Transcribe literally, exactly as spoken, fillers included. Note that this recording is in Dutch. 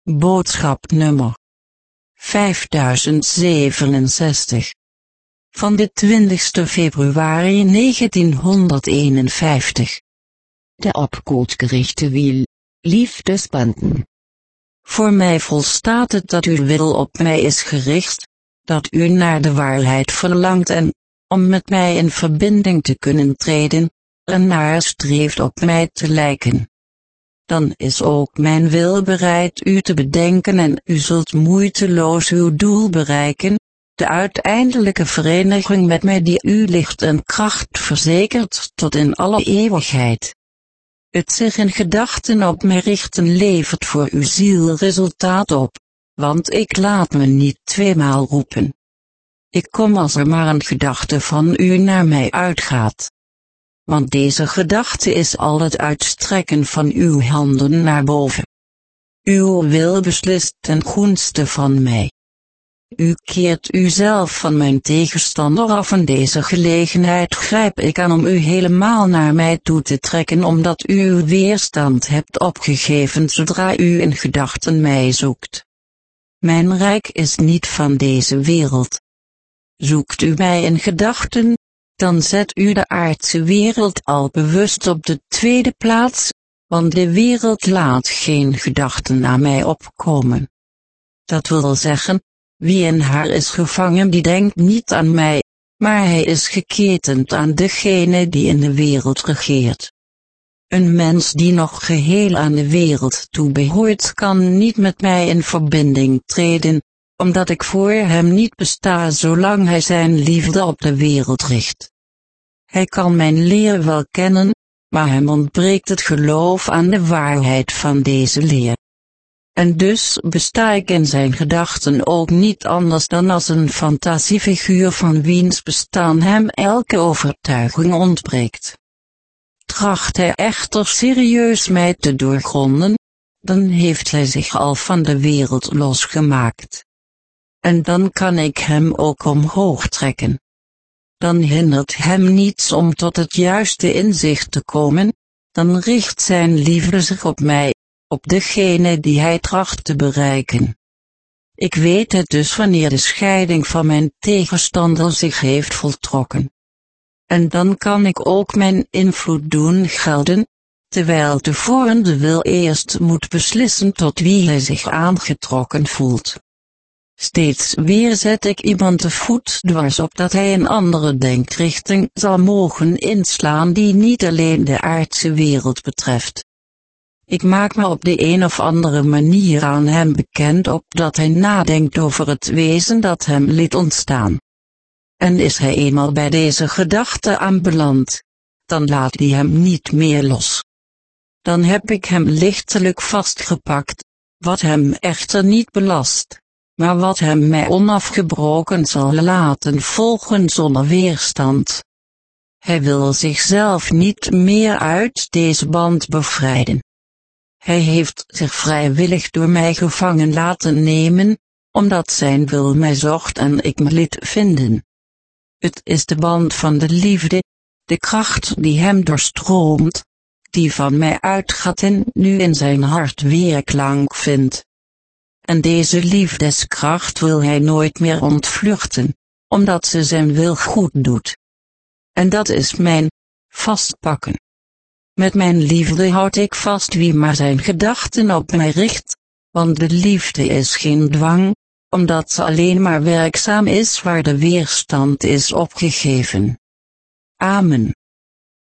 Boodschap nummer vijfduizend zevenenzestig van de twintigste februari negentienhonderdeenenvijftig. Der opkoopgerichte wiel, liefdesbanden. Voor mij volstaat het dat uw wil op mij is gericht, dat u naar de waarheid verlangt en, om met mij in verbinding te kunnen treden, ernaar streeft op mij te lijken. Dan is ook mijn wil bereid u te bedenken en u zult moeiteloos uw doel bereiken, de uiteindelijke vereniging met mij die u licht en kracht verzekert tot in alle eeuwigheid. Het zich in gedachten op mij richten levert voor uw ziel resultaat op, want ik laat me niet tweemaal roepen. Ik kom als er maar een gedachte van u naar mij uitgaat. Want deze gedachte is al het uitstrekken van uw handen naar boven. Uw wil beslist ten gunste van mij. U keert uzelf van mijn tegenstander af en deze gelegenheid grijp ik aan om u helemaal naar mij toe te trekken omdat u uw weerstand hebt opgegeven zodra u in gedachten mij zoekt. Mijn rijk is niet van deze wereld. Zoekt u mij in gedachten, dan zet u de aardse wereld al bewust op de tweede plaats, want de wereld laat geen gedachten aan mij opkomen. Dat wil zeggen, wie in haar is gevangen die denkt niet aan mij, maar hij is geketend aan degene die in de wereld regeert. Een mens die nog geheel aan de wereld toebehoort kan niet met mij in verbinding treden, omdat ik voor hem niet besta zolang hij zijn liefde op de wereld richt. Hij kan mijn leer wel kennen, maar hem ontbreekt het geloof aan de waarheid van deze leer. En dus besta ik in zijn gedachten ook niet anders dan als een fantasiefiguur van wiens bestaan hem elke overtuiging ontbreekt. Tracht hij echter serieus mij te doorgronden, dan heeft hij zich al van de wereld losgemaakt. En dan kan ik hem ook omhoog trekken. Dan hindert hem niets om tot het juiste inzicht te komen, dan richt zijn liefde zich op mij, op degene die hij tracht te bereiken. Ik weet het dus wanneer de scheiding van mijn tegenstander zich heeft voltrokken. En dan kan ik ook mijn invloed doen gelden, terwijl tevoren de wil eerst moet beslissen tot wie hij zich aangetrokken voelt. Steeds weer zet ik iemand de voet dwars op dat hij een andere denkrichting zal mogen inslaan die niet alleen de aardse wereld betreft. Ik maak me op de een of andere manier aan hem bekend opdat hij nadenkt over het wezen dat hem liet ontstaan. En is hij eenmaal bij deze gedachte aanbeland, dan laat hij hem niet meer los. Dan heb ik hem lichtelijk vastgepakt, wat hem echter niet belast, maar wat hem mij onafgebroken zal laten volgen zonder weerstand. Hij wil zichzelf niet meer uit deze band bevrijden. Hij heeft zich vrijwillig door mij gevangen laten nemen, omdat zijn wil mij zocht en ik me liet vinden. Het is de band van de liefde, de kracht die hem doorstroomt, die van mij uitgaat en nu in zijn hart weerklank vindt. En deze liefdeskracht wil hij nooit meer ontvluchten, omdat ze zijn wil goed doet. En dat is mijn vastpakken. Met mijn liefde houd ik vast wie maar zijn gedachten op mij richt, want de liefde is geen dwang, omdat ze alleen maar werkzaam is waar de weerstand is opgegeven. Amen.